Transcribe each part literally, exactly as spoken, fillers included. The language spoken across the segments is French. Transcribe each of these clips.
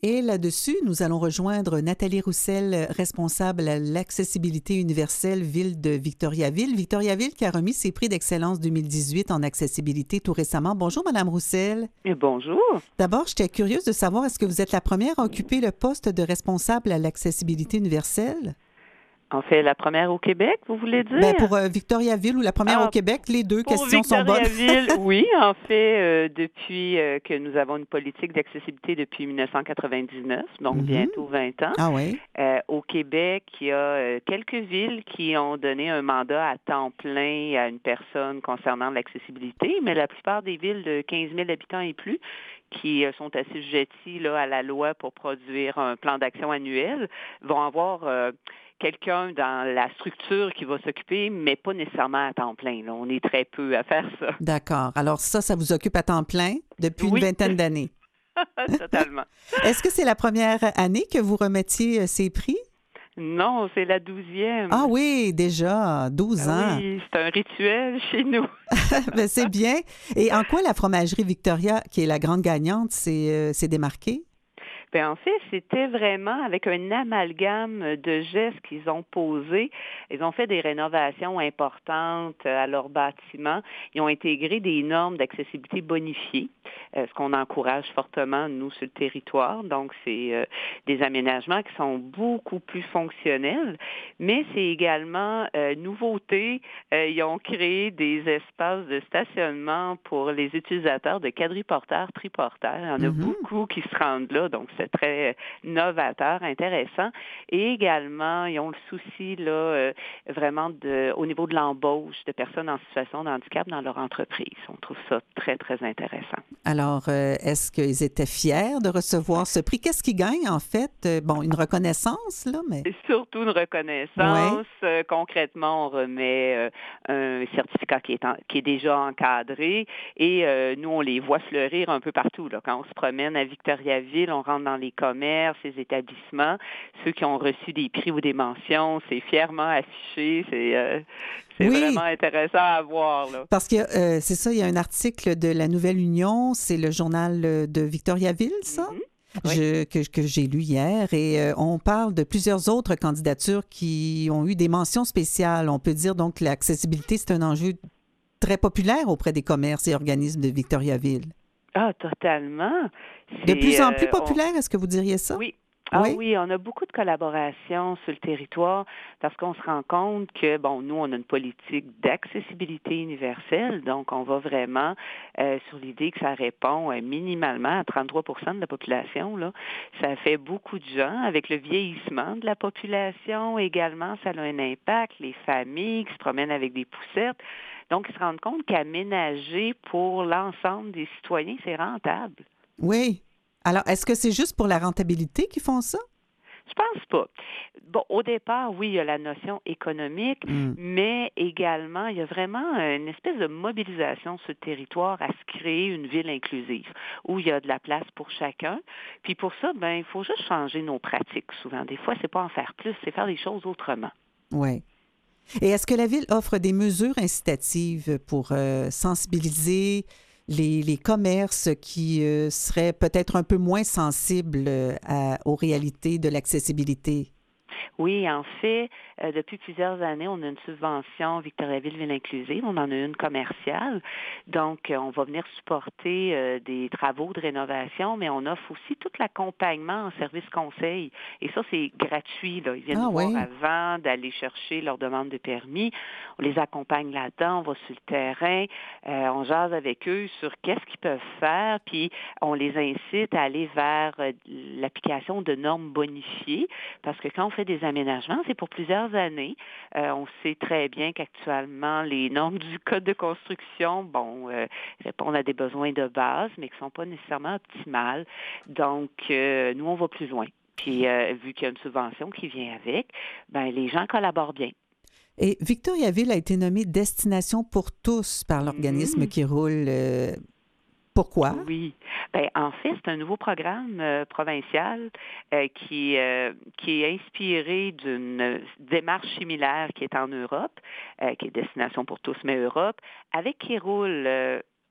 Et là-dessus, nous allons rejoindre Nathalie Roussel, responsable à l'accessibilité universelle Ville de Victoriaville. Victoriaville qui a remis ses prix d'excellence deux mille dix-huit en accessibilité tout récemment. Bonjour, Madame Roussel. Et bonjour. D'abord, j'étais curieuse de savoir, est-ce que vous êtes la première à occuper le poste de responsable à l'accessibilité universelle? En fait, la première au Québec, vous voulez dire? Bien, pour euh, Victoriaville ou la première ah, au Québec, les deux pour questions sont bonnes. Victoriaville, oui. En fait, euh, depuis euh, que nous avons une politique d'accessibilité depuis dix-neuf cent quatre-vingt-dix-neuf, donc mm-hmm. bientôt vingt ans. Ah oui? Euh, au Québec, il y a euh, quelques villes qui ont donné un mandat à temps plein à une personne concernant l'accessibilité, mais la plupart des villes de quinze mille habitants et plus qui sont assujettis là, à la loi pour produire un plan d'action annuel, vont avoir euh, quelqu'un dans la structure qui va s'occuper, mais pas nécessairement à temps plein. Là. On est très peu à faire ça. D'accord. Alors ça, ça vous occupe à temps plein depuis oui. une vingtaine d'années? Totalement. Est-ce que c'est la première année que vous remettiez ces prix? Non, c'est la douzième. Ah oui, déjà, douze ans. Oui, c'est un rituel chez nous. Ben, c'est bien. Et en quoi la fromagerie Victoria, qui est la grande gagnante, s'est, euh, s'est démarquée? Bien, en fait, c'était vraiment avec un amalgame de gestes qu'ils ont posés. Ils ont fait des rénovations importantes à leur bâtiment. Ils ont intégré des normes d'accessibilité bonifiées, euh, ce qu'on encourage fortement, nous, sur le territoire. Donc, c'est euh, des aménagements qui sont beaucoup plus fonctionnels, mais c'est également euh, nouveauté. Euh, ils ont créé des espaces de stationnement pour les utilisateurs de quadriporteurs, triporteurs. Il y en a mm-hmm. beaucoup qui se rendent là, donc c'est très novateur, intéressant. Et également, ils ont le souci là euh, vraiment de, au niveau de l'embauche de personnes en situation de handicap dans leur entreprise. On trouve ça très, très intéressant. Alors, euh, est-ce qu'ils étaient fiers de recevoir ce prix? Qu'est-ce qu'ils gagnent, en fait? Euh, bon, une reconnaissance, là, mais... C'est surtout une reconnaissance. Ouais. Euh, concrètement, on remet euh, un certificat qui est, en, qui est déjà encadré et euh, nous, on les voit fleurir un peu partout. Là. Quand on se promène à Victoriaville, on rentre dans les commerces, les établissements. Ceux qui ont reçu des prix ou des mentions, c'est fièrement affiché. C'est, euh, c'est oui. vraiment intéressant à voir. Là. Parce que euh, c'est ça, il y a un article de la Nouvelle Union, c'est le journal de Victoriaville, ça? Mm-hmm. Oui. Je, que, que j'ai lu hier, et euh, on parle de plusieurs autres candidatures qui ont eu des mentions spéciales. On peut dire donc que l'accessibilité, c'est un enjeu très populaire auprès des commerces et organismes de Victoriaville. Ah, totalement. C'est, de plus en euh, plus populaire, on... est-ce que vous diriez ça? Oui. Ah oui? oui, on a beaucoup de collaborations sur le territoire parce qu'on se rend compte que, bon, nous, on a une politique d'accessibilité universelle, donc on va vraiment euh, sur l'idée que ça répond euh, minimalement à trente-trois pour cent de la population. Là. Ça fait beaucoup de gens. Avec le vieillissement de la population également, ça a un impact. Les familles qui se promènent avec des poussettes. Donc, ils se rendent compte qu'aménager pour l'ensemble des citoyens, c'est rentable. Oui. Alors, est-ce que c'est juste pour la rentabilité qu'ils font ça? Je pense pas. Bon, au départ, oui, il y a la notion économique, mm. mais également, il y a vraiment une espèce de mobilisation sur le territoire à se créer une ville inclusive où il y a de la place pour chacun. Puis pour ça, ben, il faut juste changer nos pratiques souvent. Des fois, c'est pas en faire plus, c'est faire les choses autrement. Oui. Et est-ce que la ville offre des mesures incitatives pour euh, sensibiliser Les, les commerces qui euh, seraient peut-être un peu moins sensibles à, aux réalités de l'accessibilité? Oui, en fait, euh, depuis plusieurs années, on a une subvention Victoriaville Ville Inclusive. On en a une commerciale. Donc, euh, on va venir supporter euh, des travaux de rénovation, mais on offre aussi tout l'accompagnement en service conseil. Et ça, c'est gratuit. Là. Ils viennent ah, nous oui. voir avant d'aller chercher leur demande de permis. On les accompagne là-dedans. On va sur le terrain. Euh, on jase avec eux sur qu'est-ce qu'ils peuvent faire. Puis, on les incite à aller vers euh, l'application de normes bonifiées. Parce que quand on fait des aménagements, c'est pour plusieurs années. Euh, on sait très bien qu'actuellement, les normes du Code de construction, bon, euh, répondent à des besoins de base, mais qui ne sont pas nécessairement optimales. Donc, euh, nous, on va plus loin. Puis, euh, vu qu'il y a une subvention qui vient avec, ben les gens collaborent bien. Et Victoriaville a été nommée Destination pour tous par l'organisme mmh. qui roule... Euh... Pourquoi? Oui. Bien, en fait, c'est un nouveau programme euh, provincial euh, qui, euh, qui est inspiré d'une démarche similaire qui est en Europe, euh, qui est Destination pour tous, mais Europe, avec qui roule... Euh,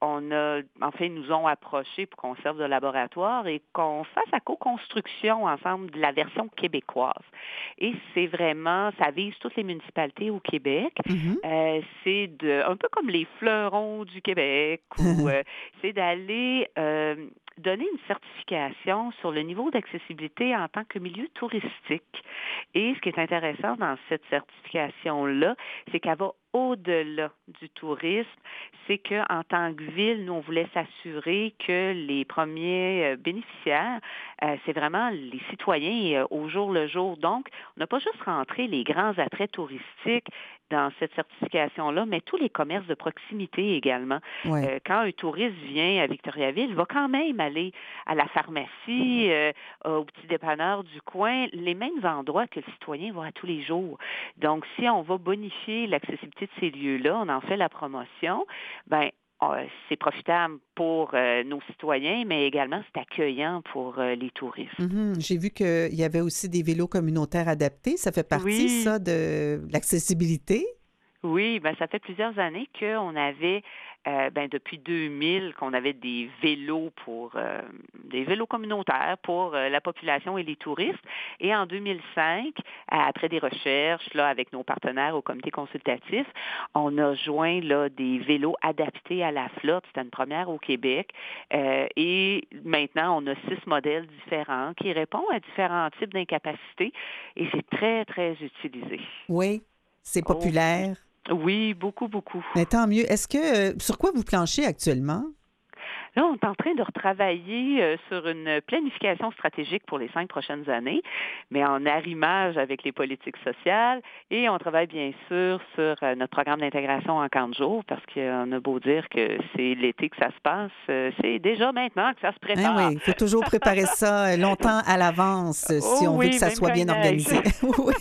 on a, en fait, ils nous ont approchés pour qu'on serve de laboratoire et qu'on fasse la co-construction ensemble de la version québécoise. Et c'est vraiment, ça vise toutes les municipalités au Québec. Mm-hmm. Euh, c'est de, un peu comme les fleurons du Québec, ou euh, c'est d'aller euh, donner une certification sur le niveau d'accessibilité en tant que milieu touristique. Et ce qui est intéressant dans cette certification-là, c'est qu'elle va au-delà du tourisme, c'est qu'en tant que ville, nous, on voulait s'assurer que les premiers euh, bénéficiaires, euh, c'est vraiment les citoyens euh, au jour le jour. Donc, on n'a pas juste rentré les grands attraits touristiques dans cette certification-là, mais tous les commerces de proximité également. Ouais. Euh, quand un touriste vient à Victoriaville, il va quand même aller à la pharmacie, euh, au petit dépanneur du coin, les mêmes endroits que le citoyen va à tous les jours. Donc, si on va bonifier l'accessibilité de ces lieux-là, on en fait la promotion, ben c'est profitable pour euh, nos citoyens, mais également c'est accueillant pour euh, les touristes. Mm-hmm. J'ai vu qu'il y avait aussi des vélos communautaires adaptés. Ça fait partie, oui. ça, de l'accessibilité? Oui, ben ça fait plusieurs années qu'on avait, euh, ben depuis deux mille, qu'on avait des vélos pour euh, des vélos communautaires pour euh, la population et les touristes. Et en deux mille cinq, après des recherches là avec nos partenaires au comité consultatif, on a joint là des vélos adaptés à la flotte. C'était une première au Québec. Euh, et maintenant, on a six modèles différents qui répondent à différents types d'incapacités. Et c'est très très utilisé. Oui, c'est populaire. Oh. Oui, beaucoup, beaucoup. Mais tant mieux. Est-ce que, euh, sur quoi vous planchez actuellement? Là, on est en train de retravailler euh, sur une planification stratégique pour les cinq prochaines années, mais en arrimage avec les politiques sociales. Et on travaille bien sûr sur euh, notre programme d'intégration en quarante jours, parce qu'on a beau dire que c'est l'été que ça se passe, euh, c'est déjà maintenant que ça se prépare. Hein, oui, il faut toujours préparer ça longtemps à l'avance si oh, on oui, veut que ça soit bien organisé. Oui.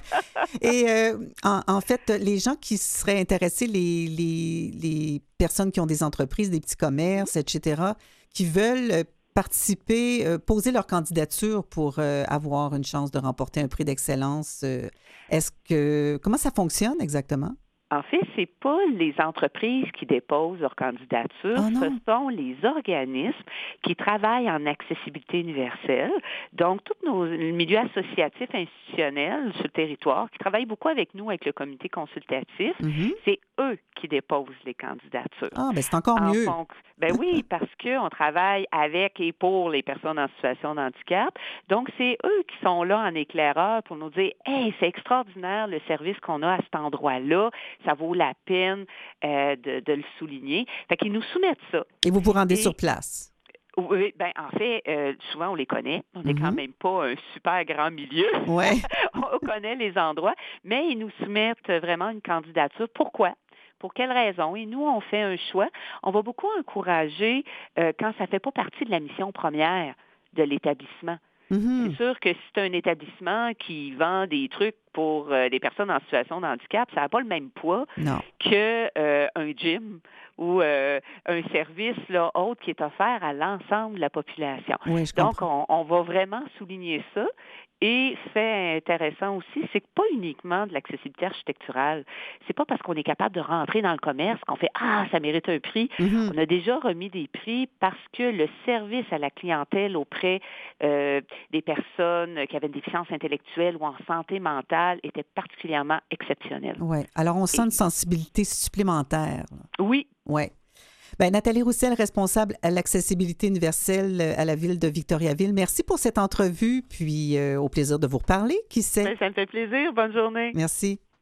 Et euh, en, en fait, les gens qui seraient intéressés, les, les, les personnes qui ont des entreprises, des petits commerces, et cetera, qui veulent participer, euh, poser leur candidature pour euh, avoir une chance de remporter un prix d'excellence, euh, est-ce que comment ça fonctionne exactement? En fait, ce n'est pas les entreprises qui déposent leur candidature, oh ce sont les organismes qui travaillent en accessibilité universelle. Donc, tous nos milieux associatifs institutionnels sur le territoire qui travaillent beaucoup avec nous, avec le comité consultatif, mm-hmm. c'est eux qui déposent les candidatures. Ah, bien, c'est encore en mieux. Fon... Ben oui, parce qu'on travaille avec et pour les personnes en situation de handicap. Donc, c'est eux qui sont là en éclaireur pour nous dire « Hey, c'est extraordinaire le service qu'on a à cet endroit-là. Ça vaut la peine euh, de, de le souligner. » Fait qu'ils nous soumettent ça. Et vous vous rendez et... sur place? Oui, ben en fait, euh, souvent on les connaît. On n'est mm-hmm. quand même pas un super grand milieu. Ouais. On connaît les endroits, mais ils nous soumettent vraiment une candidature. Pourquoi? Pour quelles raisons? Et nous, on fait un choix. On va beaucoup encourager euh, quand ça ne fait pas partie de la mission première de l'établissement. Mm-hmm. C'est sûr que si c'est un établissement qui vend des trucs pour euh, les personnes en situation de handicap, ça n'a pas le même poids non. que euh, un gym ou euh, un service là, autre qui est offert à l'ensemble de la population. Oui, je Donc, comprends. on, on va vraiment souligner ça. Et fait intéressant aussi, c'est que pas uniquement de l'accessibilité architecturale. C'est pas parce qu'on est capable de rentrer dans le commerce qu'on fait « Ah, ça mérite un prix mm-hmm. ». On a déjà remis des prix parce que le service à la clientèle auprès euh, des personnes qui avaient une déficience intellectuelle ou en santé mentale était particulièrement exceptionnel. Oui. Alors, on sent Et... une sensibilité supplémentaire. Oui. Oui. Bien, Nathalie Roussel, responsable à l'accessibilité universelle à la ville de Victoriaville. Merci pour cette entrevue, puis euh, au plaisir de vous reparler. Qui sait? Bien, ça me fait plaisir. Bonne journée. Merci.